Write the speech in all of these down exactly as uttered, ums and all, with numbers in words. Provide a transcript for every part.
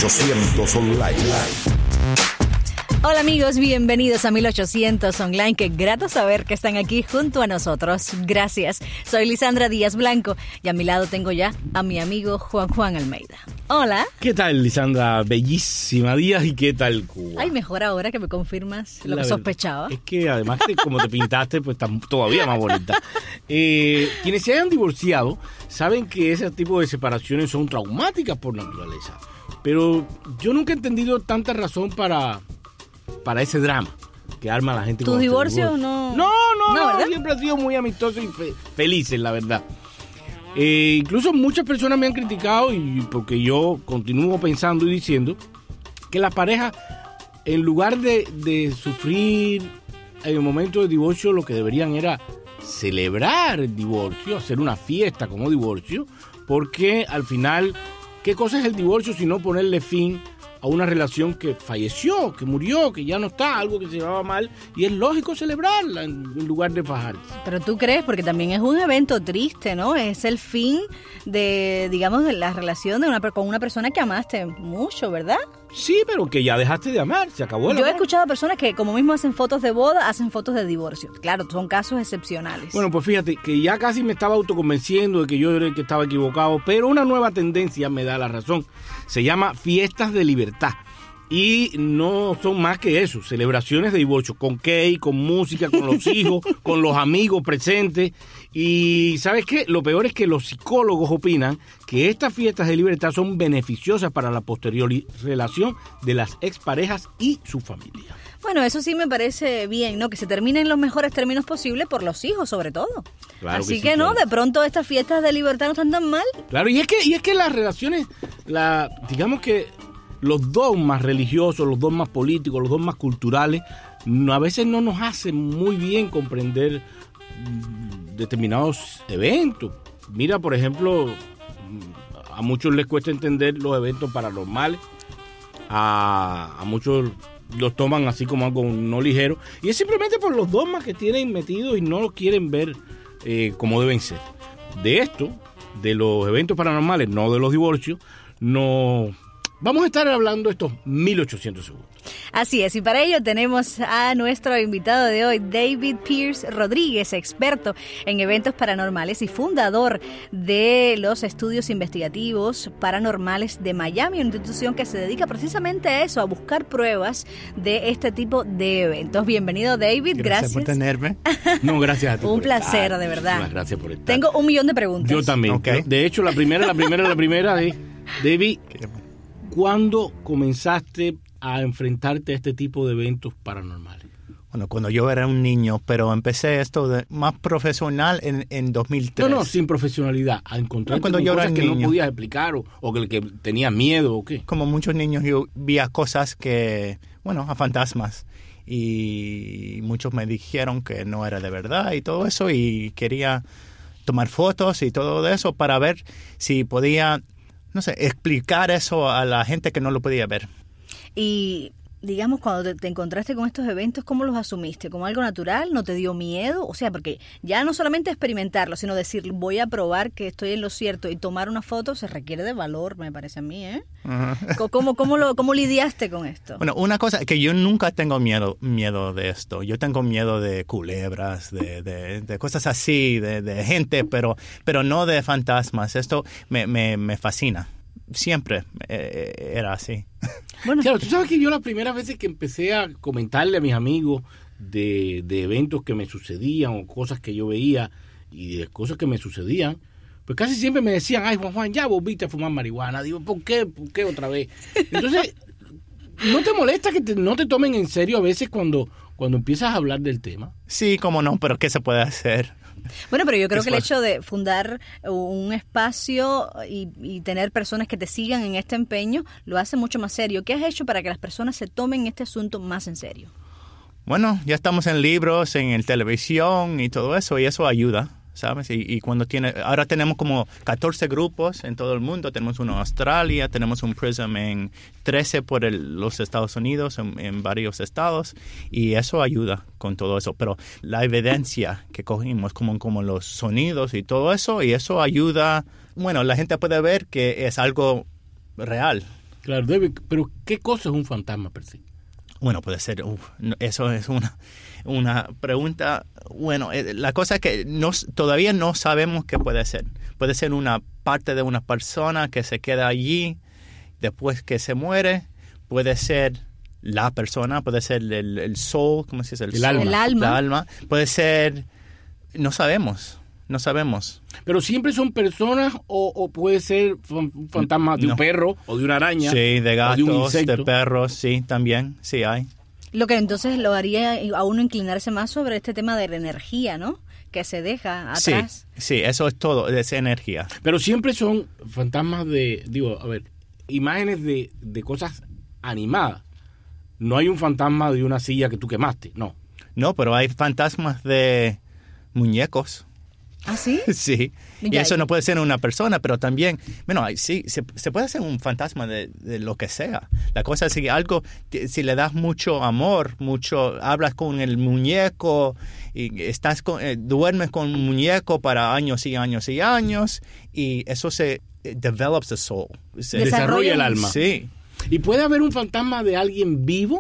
ochocientos Online. Hola amigos, bienvenidos a mil ochocientos Online. Qué grato saber que están aquí junto a nosotros. Gracias. Soy Lisandra Díaz Blanco y a mi lado tengo ya a mi amigo Juan Juan Almeida. Hola. ¿Qué tal, Lisandra? Bellísima Díaz. ¿Y qué tal Cuba? Ay, mejor ahora que me confirmas lo La que verdad, sospechaba. Es que además de como te pintaste, pues está todavía más bonita. Eh, quienes se hayan divorciado saben que ese tipo de separaciones son traumáticas por naturaleza. Pero yo nunca he entendido tanta razón para... para ese drama que arma la gente. ¿Tu divorcio no? No, no, no, no siempre ha sido muy amistoso y fe- felices, la verdad. Eh, incluso muchas personas me han criticado, y porque yo continúo pensando y diciendo que las parejas, en lugar de, de sufrir en el momento del divorcio, lo que deberían era celebrar el divorcio, hacer una fiesta como divorcio, porque al final, ¿qué cosa es el divorcio sino ponerle fin a una relación que falleció, que murió, que ya no está, algo que se llevaba mal, y es lógico celebrarla en lugar de fajarse? Pero tú crees, porque también es un evento triste, ¿no? Es el fin de, digamos, de la relación de una con una persona que amaste mucho, ¿verdad? Sí, pero que ya dejaste de amar, se acabó el Yo he amor. escuchado a personas que como mismo hacen fotos de boda, hacen fotos de divorcio. Claro, son casos excepcionales. Bueno, pues fíjate que ya casi me estaba autoconvenciendo de que yo era el que estaba equivocado, pero una nueva tendencia me da la razón. Se llama fiestas de libertad. Y no son más que eso, celebraciones de divorcio, con cake, con música, con los hijos, con los amigos presentes. Y ¿sabes qué? Lo peor es que los psicólogos opinan que estas fiestas de libertad son beneficiosas para la posterior relación de las exparejas y su familia. Bueno, eso sí me parece bien, ¿no? Que se termine en los mejores términos posibles por los hijos, sobre todo. Claro Así que que, sí, no, claro. de pronto estas fiestas de libertad no están tan mal. Claro, y es que, y es que las relaciones, la, digamos que los dogmas religiosos, los dogmas políticos, los dogmas culturales, no, a veces no nos hacen muy bien comprender mm, determinados eventos. Mira, por ejemplo, a muchos les cuesta entender los eventos paranormales, a, a muchos los toman así como algo no ligero, y es simplemente por los dogmas que tienen metidos y no los quieren ver eh, como deben ser. De esto, de los eventos paranormales, no de los divorcios, no vamos a estar hablando estos mil ochocientos segundos. Así es, y para ello tenemos a nuestro invitado de hoy, David Pierce Rodríguez, experto en eventos paranormales y fundador de los estudios investigativos paranormales de Miami, una institución que se dedica precisamente a eso, a buscar pruebas de este tipo de eventos. Bienvenido, David, gracias. Gracias por tenerme. No, gracias a ti. Un por placer, estar. de verdad. Muchísimas gracias por estar. Tengo un millón de preguntas. Yo también. Okay. De hecho, la primera, la primera, la primera de David, ¿cuándo comenzaste a enfrentarte a este tipo de eventos paranormales? Bueno, cuando yo era un niño, pero empecé esto de más profesional en, en dos mil tres. No, no, sin profesionalidad, a encontrarte No, cuando con yo era cosas que niño. no podías explicar o, o que, que tenías miedo o qué. Como muchos niños, yo veía cosas que, bueno, a fantasmas. Y muchos me dijeron que no era de verdad y todo eso. Y quería tomar fotos y todo eso para ver si podía, no sé, explicar eso a la gente que no lo podía ver. Y digamos, cuando te, te encontraste con estos eventos, ¿cómo los asumiste? ¿Como algo natural? ¿No te dio miedo? O sea, porque ya no solamente experimentarlo, sino decir, voy a probar que estoy en lo cierto y tomar una foto se requiere de valor, me parece a mí, ¿eh? Uh-huh. ¿Cómo, cómo, lo, ¿Cómo lidiaste con esto? Bueno, una cosa que yo nunca tengo miedo miedo de esto. Yo tengo miedo de culebras, de, de, de cosas así, de, de gente, pero, pero no de fantasmas. Esto me, me, me fascina. Siempre eh, era así. Bueno, claro, tú sabes que yo las primeras veces que empecé a comentarle a mis amigos de, de eventos que me sucedían o cosas que yo veía y de cosas que me sucedían, pues casi siempre me decían, ay, Juan Juan, ya volviste a fumar marihuana. Digo, ¿por qué? ¿Por qué otra vez? Entonces, ¿no te molesta que te, no te tomen en serio a veces cuando, cuando empiezas a hablar del tema? Sí, cómo no, pero ¿qué se puede hacer? Bueno, pero yo creo que el hecho de fundar un espacio y, y tener personas que te sigan en este empeño lo hace mucho más serio. ¿Qué has hecho para que las personas se tomen este asunto más en serio? Bueno, ya estamos en libros, en el televisión y todo eso, y eso ayuda, ¿sabes? Y, y cuando tiene, ahora tenemos como catorce grupos en todo el mundo. Tenemos uno en Australia, tenemos un Prism en trece por el, los Estados Unidos, en, en varios estados, y eso ayuda con todo eso. Pero la evidencia que cogimos, como, como los sonidos y todo eso, y eso ayuda. Bueno, la gente puede ver que es algo real. Claro, David, pero ¿qué cosa es un fantasma per se? Bueno, puede ser, uf, eso es una, una pregunta, bueno, la cosa es que no, todavía no sabemos qué puede ser. Puede ser una parte de una persona que se queda allí después que se muere, puede ser la persona, puede ser el, el soul, ¿cómo se dice? El, el, soul, alma. el alma. La alma, puede ser, no sabemos. No sabemos. ¿Pero siempre son personas o, o puede ser un fantasma de no. un perro o de una araña? Sí, de gatos, de, de perros, sí, también, sí hay. Lo que entonces lo haría a uno inclinarse más sobre este tema de la energía, ¿no? Que se deja atrás. Sí, sí, eso es todo, es energía. Pero siempre son fantasmas de, digo, a ver, imágenes de, de cosas animadas. No hay un fantasma de una silla que tú quemaste, no. No, pero hay fantasmas de muñecos. ¿Ah, sí? Sí, y Ya, eso ya. no puede ser una persona, pero también, bueno, hay- sí, se, se puede hacer un fantasma de, de lo que sea. La cosa es que algo, si le das mucho amor, mucho, hablas con el muñeco, y estás con, eh, duermes con un muñeco para años y años y años, y eso se it develops the soul. Se Desarrolla Desarrolla el el- alma. Sí, ¿Y puede haber un fantasma de alguien vivo?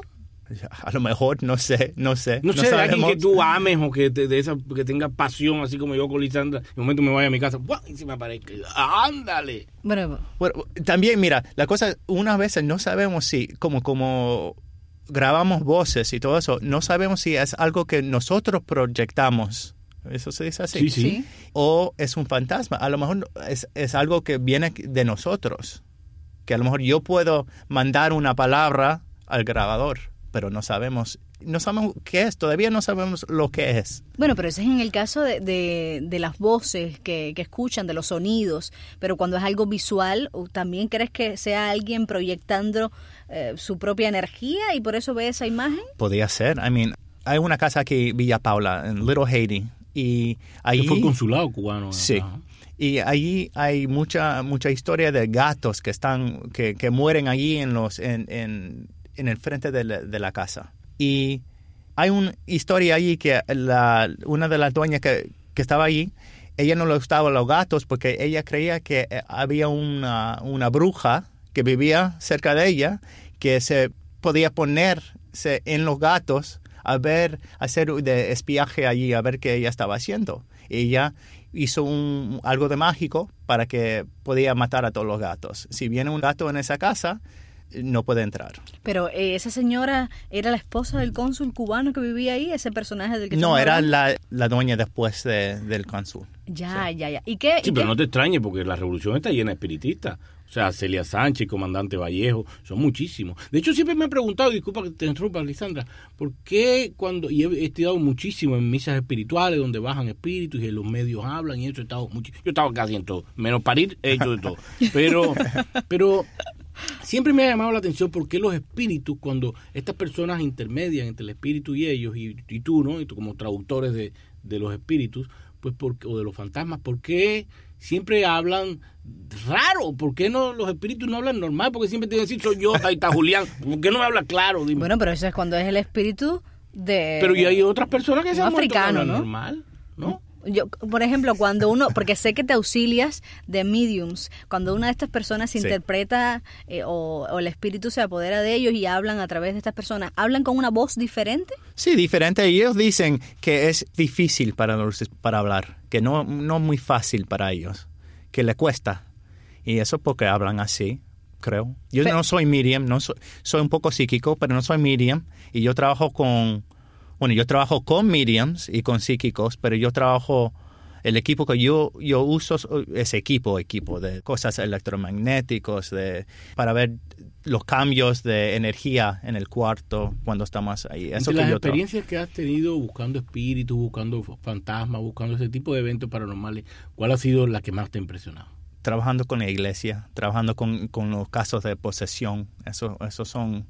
a lo mejor, no sé, no sé. No sé, de alguien sabemos. que tú ames o que te, de esa, que tenga pasión, así como yo con Lisandra. En un momento me vaya a mi casa, ¡buah! Y se me aparezca. ¡Ándale! Bueno, Bueno, también, mira, la cosa, unas veces no sabemos si, como, como grabamos voces y todo eso, no sabemos si es algo que nosotros proyectamos. ¿Eso se dice así? Sí, sí. sí. O es un fantasma. A lo mejor es, es algo que viene de nosotros. Que a lo mejor yo puedo mandar una palabra al grabador, pero no sabemos, no sabemos qué es, todavía no sabemos lo que es. Bueno, pero ese es en el caso de, de, de las voces que, que escuchan, de los sonidos, pero cuando es algo visual, ¿también crees que sea alguien proyectando eh, su propia energía y por eso ve esa imagen? Podría ser. I mean, hay una casa aquí, Villa Paula, en Little Haiti, y ahí... Que fue el consulado cubano. Sí. Ajá. Y allí hay mucha mucha historia de gatos que están que, que mueren allí en los en, en, en el frente de la, de la casa. Y hay una historia allí que la, una de las dueñas que, que estaba allí, ella no le gustaban los gatos porque ella creía que había una, una bruja que vivía cerca de ella que se podía ponerse en los gatos a ver, hacer de espiaje allí, a ver qué ella estaba haciendo. Ella hizo un, algo de mágico para que podía matar a todos los gatos. Si viene un gato en esa casa, no puede entrar. Pero eh, esa señora era la esposa del cónsul cubano que vivía ahí, ese personaje del que No, estamos era hablando. la, la dueña después de, del cónsul. Ya, ya, ya. ¿Y qué? Sí, y pero qué? no te extrañes porque la revolución está llena de espiritistas. O sea, Celia Sánchez, Comandante Vallejo, son muchísimos. De hecho, siempre me han preguntado, disculpa que te interrumpa, Lisandra, ¿por qué cuando, y he estudiado muchísimo en misas espirituales donde bajan espíritus y en los medios hablan y eso, he estado mucho, yo he estado casi en todo, menos parir, he hecho de todo. Pero, pero siempre me ha llamado la atención por qué los espíritus, cuando estas personas intermedian entre el espíritu y ellos, y, y tú, ¿no? Y tú como traductores de, de los espíritus, pues por, o de los fantasmas, ¿por qué siempre hablan raro? ¿Por qué no los espíritus no hablan normal? Porque siempre te dicen, soy yo, ahí está Julián. ¿Por qué no me habla claro? Dime. Bueno, pero eso es cuando es el espíritu de... Pero y hay otras personas que se un han muerto que africano, hablan ¿no? normal, ¿no? Yo, por ejemplo, cuando uno, porque sé que te auxilias de mediums, cuando una de estas personas Sí. interpreta eh, o, o el espíritu se apodera de ellos y hablan a través de estas personas, ¿hablan con una voz diferente? Sí, diferente. Ellos dicen que es difícil para, los, para hablar, que no no muy fácil para ellos, que le cuesta. Y eso porque hablan así, creo. Yo Pero- no soy medium, no soy, soy un poco psíquico, pero no soy medium. Y yo trabajo con, bueno, yo trabajo con mediums y con psíquicos, pero yo trabajo, el equipo que yo, yo uso es equipo, equipo de cosas electromagnéticos, de, para ver los cambios de energía en el cuarto cuando estamos ahí. Eso Entre que las yo trabajo. experiencias que has tenido buscando espíritus, buscando fantasmas, buscando ese tipo de eventos paranormales, ¿cuál ha sido la que más te ha impresionado? Trabajando con la iglesia, trabajando con, con los casos de posesión, eso, esos son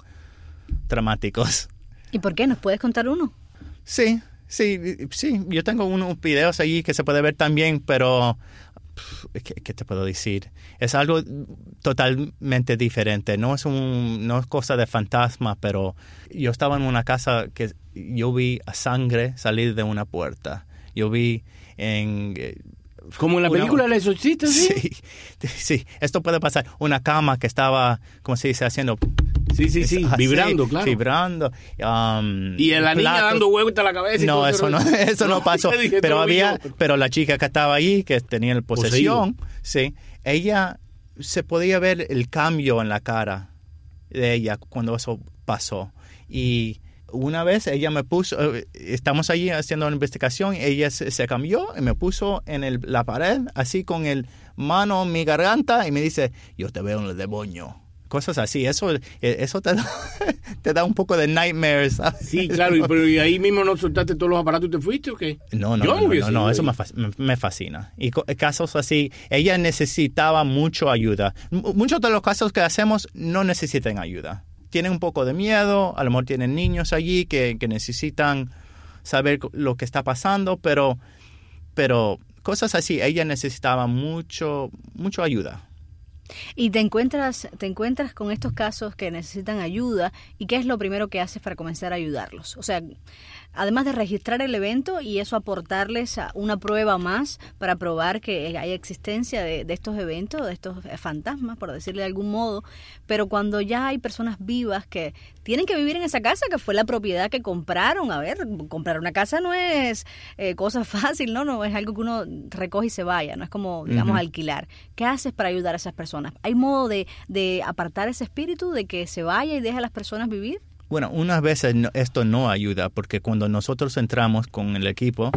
dramáticos. ¿Y por qué? ¿Nos puedes contar uno? Sí, sí, sí, yo tengo unos videos allí que se puede ver también, pero ¿qué, qué te puedo decir? Es algo totalmente diferente, no es un, no es cosa de fantasma, pero yo estaba en una casa que yo vi a sangre salir de una puerta, yo vi en Como en la película El Exorcista, ¿sí? Sí, sí. Esto puede pasar. Una cama que estaba, ¿cómo se dice? Haciendo... Sí, sí, sí, así, vibrando, claro. Vibrando. Um, y la niña platos. dando vuelta a la cabeza. Y no, todo eso no, eso no pasó. Dije, pero había, yo. pero la chica que estaba ahí, que tenía el posesión, sí, ella se podía ver el cambio en la cara de ella cuando eso pasó. Y una vez ella me puso, estamos allí haciendo una investigación, ella se, se cambió y me puso en el, la pared, así con el mano en mi garganta y me dice, yo te veo en el demonio. Cosas así, eso, eso te, da, te da un poco de nightmares, ¿sabes? Sí, claro, y, pero ¿y ahí mismo no soltaste todos los aparatos y te fuiste o qué? No, no, no, no, no, no, eso me, me fascina. Y casos así, ella necesitaba mucho ayuda. Muchos de los casos que hacemos no necesitan ayuda. Tienen un poco de miedo, a lo mejor tienen niños allí que, que necesitan saber lo que está pasando, pero, pero cosas así, ella necesitaba mucho, mucho ayuda. Y te encuentras, te encuentras con estos casos que necesitan ayuda, ¿y qué es lo primero que haces para comenzar a ayudarlos? O sea, además de registrar el evento y eso aportarles una prueba más para probar que hay existencia de, de estos eventos, de estos fantasmas, por decirle de algún modo, pero cuando ya hay personas vivas que tienen que vivir en esa casa, que fue la propiedad que compraron, a ver, comprar una casa no es eh, cosa fácil, ¿no? No es algo que uno recoge y se vaya, no es como, digamos, uh-huh. alquilar. ¿Qué haces para ayudar a esas personas? ¿Hay modo de, de apartar ese espíritu, de que se vaya y deje a las personas vivir? Bueno, unas veces no, esto no ayuda, porque cuando nosotros entramos con el equipo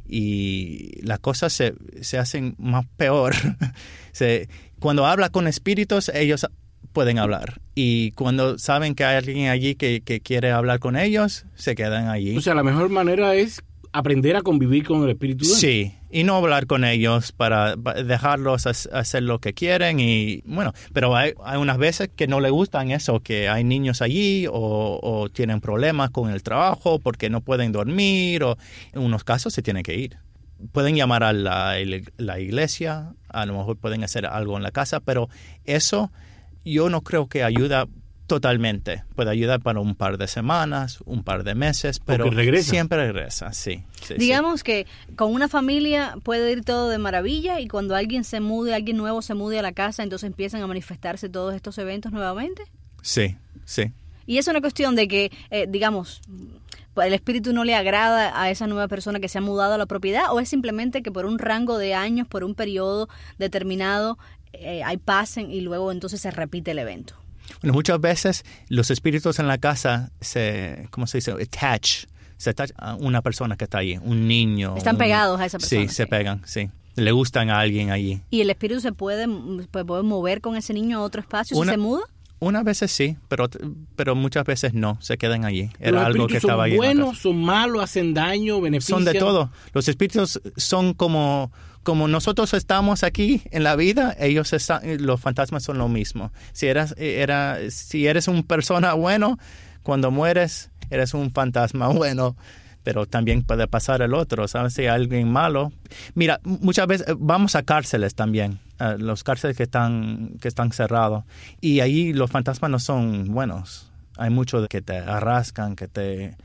y las cosas se, se hacen más peor, se, cuando habla con espíritus, ellos pueden hablar. Y cuando saben que hay alguien allí que, que quiere hablar con ellos, se quedan allí. O sea, la mejor manera es aprender a convivir con el espíritu. Sí, y no hablar con ellos para dejarlos hacer lo que quieren. Y bueno, pero hay, hay unas veces que no les gustan eso, que hay niños allí o, o tienen problemas con el trabajo porque no pueden dormir, o en unos casos se tienen que ir. Pueden llamar a la, la iglesia, a lo mejor pueden hacer algo en la casa, pero eso yo no creo que ayuda totalmente. Puede ayudar para un par de semanas, un par de meses, pero regresa. Siempre regresa, sí. sí Digamos sí. que con una familia puede ir todo de maravilla y cuando alguien se mude, alguien nuevo se mude a la casa, entonces empiezan a manifestarse todos estos eventos nuevamente. Sí, sí. Y es una cuestión de que, eh, digamos, el espíritu no le agrada a esa nueva persona que se ha mudado a la propiedad, o es simplemente que por un rango de años, por un periodo determinado, eh, hay paz y luego entonces se repite el evento. Bueno, muchas veces los espíritus en la casa se, ¿cómo se dice? Attach, se attach a una persona que está ahí, un niño. Están un, pegados a esa persona. Sí, se pegan, sí. Le gustan a alguien allí. ¿Y el espíritu se puede, puede mover con ese niño a otro espacio una, si se muda? Unas veces sí, pero, pero muchas veces no, se quedan allí. Era los algo que estaba allí. ¿Son buenos, son malos, hacen daño, benefician? Son de todo. Los espíritus son como... Como nosotros estamos aquí en la vida, ellos están, los fantasmas son lo mismo. Si eras, era, si eres una persona bueno, cuando mueres, eres un fantasma bueno. Pero también puede pasar el otro, ¿sabes? Si hay alguien malo. Mira, muchas veces vamos a cárceles también, a los cárceles que están, que están cerrados. Y ahí los fantasmas no son buenos. Hay muchos que te arrascan, que te...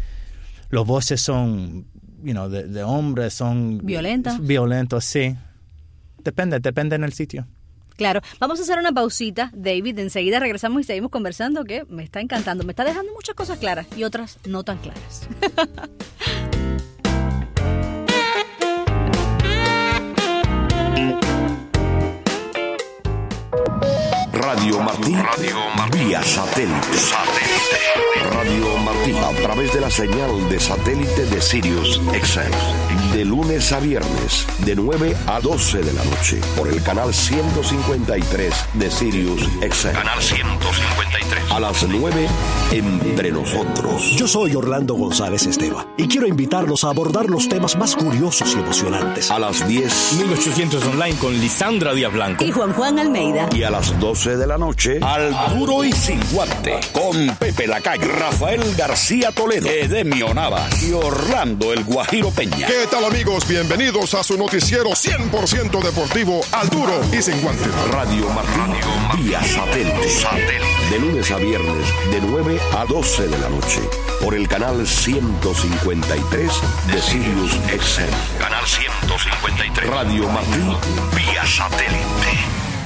Los voces son... You know, de, de hombres son... ¿Violentos? Violentos, sí. Depende, depende en el sitio. Claro. Vamos a hacer una pausita, David. Enseguida regresamos y seguimos conversando, que me está encantando. Me está dejando muchas cosas claras y otras no tan claras. Radio Martí, Radio Martí, vía satélite. satélite. Radio Martí, a través de la señal de satélite de Sirius X M. De lunes a viernes, de nueve a doce de la noche, por el canal ciento cincuenta y tres de Sirius X M. Canal ciento cincuenta y tres. A las nueve, Entre Nosotros. Yo soy Orlando González Esteva y quiero invitarlos a abordar los temas más curiosos y emocionantes. A las diez, mil ochocientos Online con Lisandra Díaz Blanco y Juan Juan Almeida. Y a las doce de la la noche, Al Duro y Sin Guante, con Pepe Lacalle, Rafael García Toledo, Edemio Navas y Orlando El Guajiro Peña. ¿Qué tal, amigos? Bienvenidos a su noticiero cien por ciento deportivo, Al Duro y Sin Guante. Radio Martí, vía satélite. satélite. De lunes a viernes, de nueve a doce de la noche, por el canal ciento cincuenta y tres de Sirius X M. Canal ciento cincuenta y tres. Radio Martí, vía satélite.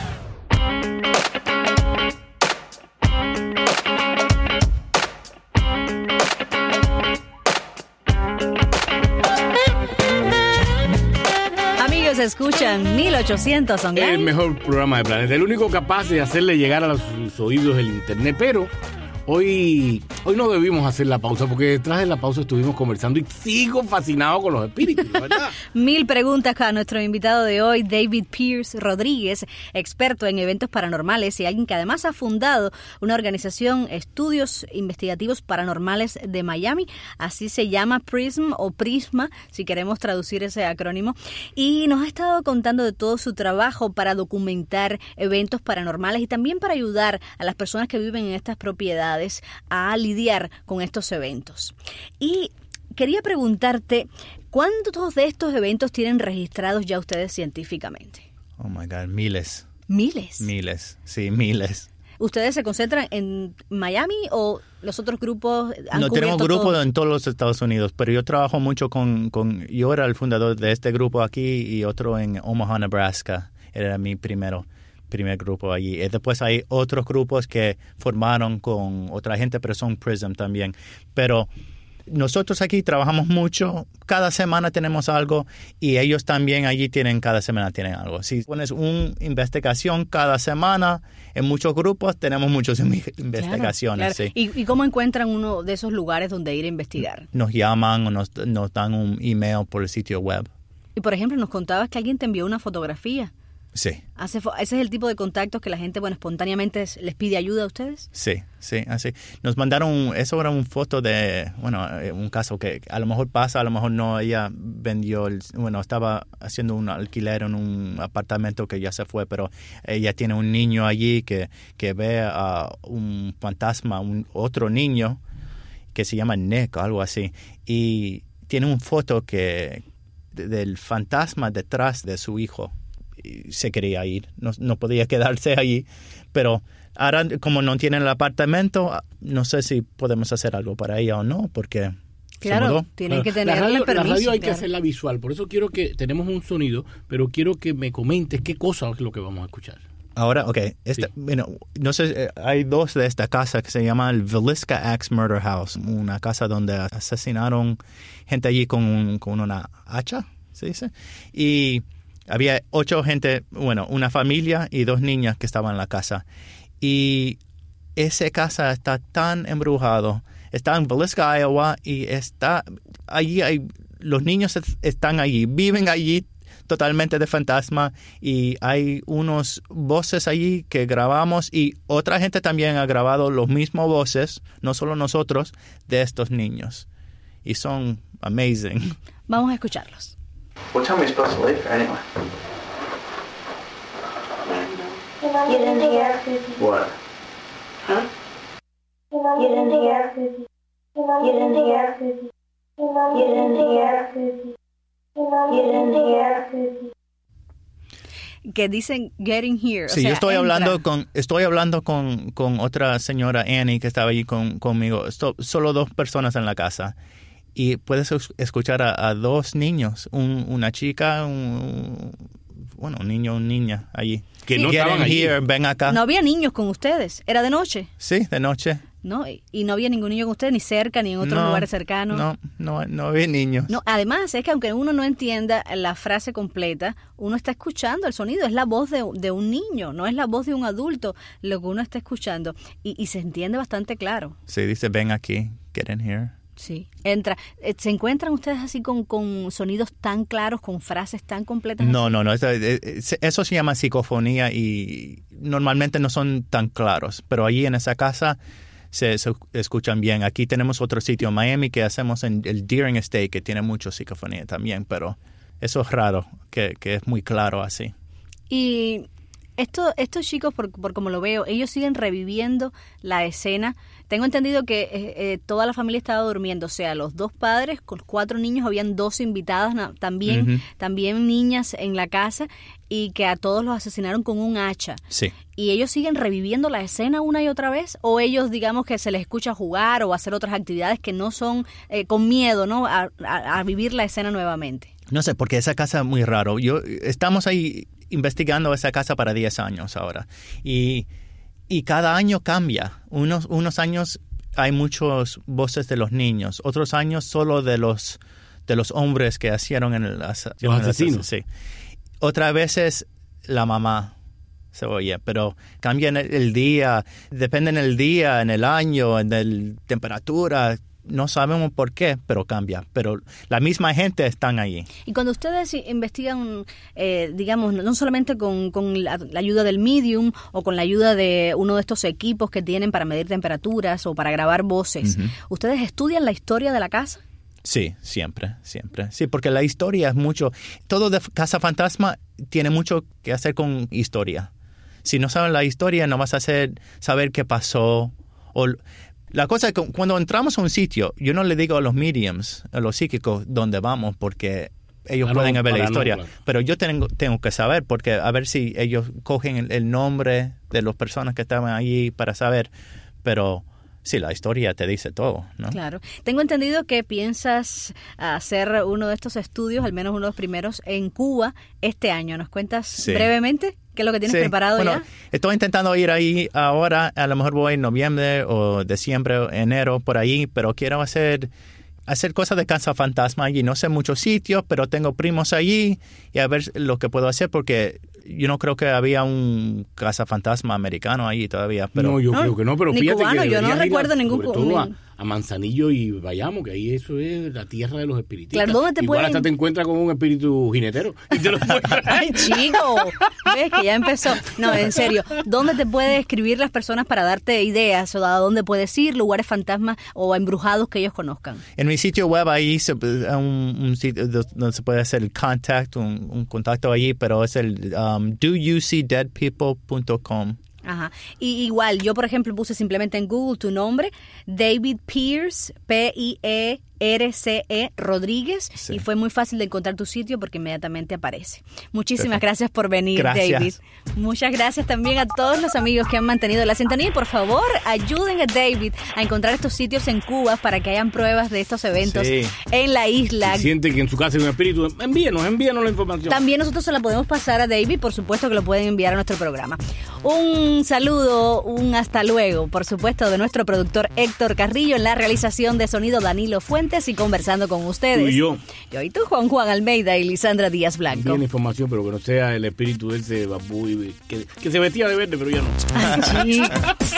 Se escuchan mil ochocientos online. El mejor programa de Planeta, el único capaz de hacerle llegar a sus oídos el internet, pero hoy, hoy no debimos hacer la pausa porque detrás de la pausa estuvimos conversando y sigo fascinado con los espíritus, ¿verdad? Mil preguntas a nuestro invitado de hoy, David Pierce Rodríguez, experto en eventos paranormales y alguien que además ha fundado una organización, Estudios Investigativos Paranormales de Miami, así se llama, PRISM o Prisma, si queremos traducir ese acrónimo, y nos ha estado contando de todo su trabajo para documentar eventos paranormales y también para ayudar a las personas que viven en estas propiedades a lidiar con estos eventos. Y quería preguntarte, ¿cuántos de estos eventos tienen registrados ya ustedes científicamente? Oh my God, miles. ¿Miles? Miles, sí, miles. ¿Ustedes se concentran en Miami o los otros grupos han No tenemos grupos todo? en todos los Estados Unidos, pero yo trabajo mucho con, con... Yo era el fundador de este grupo aquí y otro en Omaha, Nebraska. Era mi primero. primer grupo allí. Y después hay otros grupos que formaron con otra gente, pero son PRISM también. Pero nosotros aquí trabajamos mucho, cada semana tenemos algo y ellos también allí tienen, cada semana tienen algo. Si pones una investigación cada semana, en muchos grupos tenemos muchas investigaciones. Claro, claro. Sí. ¿Y, ¿Y cómo encuentran uno de esos lugares donde ir a investigar? Nos llaman o nos, nos dan un email por el sitio web. Y por ejemplo, nos contabas que alguien te envió una fotografía. Sí. Hace fo- ¿Ese es el tipo de contactos que la gente, bueno, espontáneamente les pide ayuda a ustedes? Sí, sí, así. Nos mandaron, eso era una foto de, bueno, un caso que a lo mejor pasa, a lo mejor no. Ella vendió, el, bueno, estaba haciendo un alquiler en un apartamento que ya se fue, pero ella tiene un niño allí que, que ve a un fantasma, un otro niño que se llama Nick o algo así, y tiene una foto que del fantasma detrás de su hijo. Se quería ir, no, no podía quedarse allí, pero ahora como no tienen el apartamento, no sé si podemos hacer algo para ella o no, porque claro, se mudó. tienen que la tener radio, el permiso. La radio hay claro. que hacerla visual, por eso quiero que tenemos un sonido, pero quiero que me comentes qué cosa es lo que vamos a escuchar. Ahora, ok, esta, sí. bueno, no sé, hay dos de esta casa que se llama el Villisca Axe Murder House, una casa donde asesinaron gente allí con, un, con una hacha, ¿se dice? Y había ocho gente, bueno, una familia y dos niñas que estaban en la casa. Y esa casa está tan embrujado. Está en Villisca, Iowa, y está allí, hay, los niños están allí, viven allí totalmente de fantasma, y hay unos voces allí que grabamos, y otra gente también ha grabado los mismos voces, no solo nosotros, de estos niños. Y son amazing. Vamos a escucharlos. What time are we supposed to leave here anyway? You didn't hear? What? Huh? You didn't hear? You didn't hear? You didn't hear? You didn't hear? Que dicen getting here. Sí, o sea, yo estoy entra. hablando con estoy hablando con, con otra señora, Annie, que estaba allí con, conmigo. Esto, solo dos personas en la casa. Y puedes escuchar a, a dos niños, un, una chica, un, bueno, un niño, una niña allí. Que Sí. no Get estaban in allí. here, ven acá. No había niños con ustedes, era de noche, Sí, de noche. ¿no? Y, y no había ningún niño con ustedes, ni cerca, ni en otros No, lugares cercanos. No, no, no había niños. No, además es que aunque uno no entienda la frase completa, uno está escuchando el sonido, es la voz de, de un niño, no es la voz de un adulto lo que uno está escuchando, y, y se entiende bastante claro. Sí, dice, ven aquí, get in here. Sí, entra. Eh, ¿Se encuentran ustedes así con, con sonidos tan claros, con frases tan completas? No, no, no. Eso, eso se llama psicofonía y normalmente no son tan claros, pero allí en esa casa se, se escuchan bien. Aquí tenemos otro sitio en Miami que hacemos en el Deering Estate, que tiene mucho psicofonía también, pero eso es raro, que, que es muy claro así. Y Esto, estos chicos, por, por como lo veo, ellos siguen reviviendo la escena. Tengo entendido que eh, eh, toda la familia estaba durmiendo, o sea, los dos padres con cuatro niños, habían dos invitadas na, también, uh-huh. también niñas en la casa, y que a todos los asesinaron con un hacha. Sí. ¿Y ellos siguen reviviendo la escena una y otra vez? ¿O ellos, digamos, que se les escucha jugar o hacer otras actividades que no son eh, con miedo, ¿no? A, a, a vivir la escena nuevamente. No sé, porque esa casa es muy raro. Yo, estamos ahí investigando esa casa para diez años ahora. Y, y cada año cambia. Unos, unos años hay muchas voces de los niños. Otros años solo de los, de los hombres que hicieron en el, los asesinos. Sí. Otras veces la mamá se oye, pero cambia en el, el día. Depende en el día, en el año, en la temperatura. No sabemos por qué, pero cambia. Pero la misma gente están allí. Y cuando ustedes investigan, eh, digamos, no solamente con, con la, la ayuda del medium o con la ayuda de uno de estos equipos que tienen para medir temperaturas o para grabar voces, uh-huh. ¿ustedes estudian la historia de la casa? Sí, siempre, siempre. Sí, porque la historia es mucho... Todo de Casa Fantasma tiene mucho que hacer con historia. Si no sabes la historia, no vas a hacer, saber qué pasó o... La cosa es que cuando entramos a un sitio, yo no le digo a los mediums, a los psíquicos, dónde vamos, porque ellos ah, pueden no, ver la historia. No, claro. Pero yo tengo, tengo que saber, porque a ver si ellos cogen el, el nombre de las personas que estaban allí para saber. Pero sí, la historia te dice todo, ¿no? Claro. Tengo entendido que piensas hacer uno de estos estudios, al menos uno de los primeros, en Cuba este año. ¿Nos cuentas sí. brevemente? ¿Qué es lo que tienes sí. preparado bueno, ya? Estoy intentando ir ahí ahora, a lo mejor voy en noviembre o diciembre o enero por ahí, pero quiero hacer, hacer cosas de Casa Fantasma allí. No sé muchos sitios, pero tengo primos allí y a ver lo que puedo hacer porque yo no creo que había un Casa Fantasma americano allí todavía. Pero, no, yo no, creo que no, pero ni fíjate cubano, que yo no recuerdo ningún cubano. A Manzanillo y Bayamo, que ahí eso es la tierra de los espiritistas. Claro, ¿dónde te Igual pueden... hasta te encuentras con un espíritu jinetero. Y te lo ¡Ay, chico! ¿Ves que ya empezó? No, en serio. ¿Dónde te pueden escribir las personas para darte ideas o a dónde puedes ir, lugares fantasmas o embrujados que ellos conozcan? En mi sitio web ahí se, un, un sitio donde se puede hacer el contact, un, un contacto allí, pero es el um, do you see dead people punto com. Ajá. Y igual, yo por ejemplo puse simplemente en Google tu nombre, David Pierce, P I E R C E Rodríguez, sí. y fue muy fácil de encontrar tu sitio porque inmediatamente aparece. Muchísimas Perfecto. gracias por venir, gracias. David. Muchas gracias también a todos los amigos que han mantenido la sintonía y por favor ayuden a David a encontrar estos sitios en Cuba para que hayan pruebas de estos eventos sí. en la isla. Si siente que en su casa hay un espíritu, envíenos, envíanos la información. También nosotros se la podemos pasar a David, por supuesto que lo pueden enviar a nuestro programa. Un saludo, un hasta luego, por supuesto, de nuestro productor Héctor Carrillo, en la realización de sonido Danilo Fuentes y conversando con ustedes. Tú y yo. Yo y tú, Juan Juan Almeida y Lisandra Díaz Blanco. Tiene información, pero que no sea el espíritu de ese babú que, que se vestía de verde, pero ya no. Ay,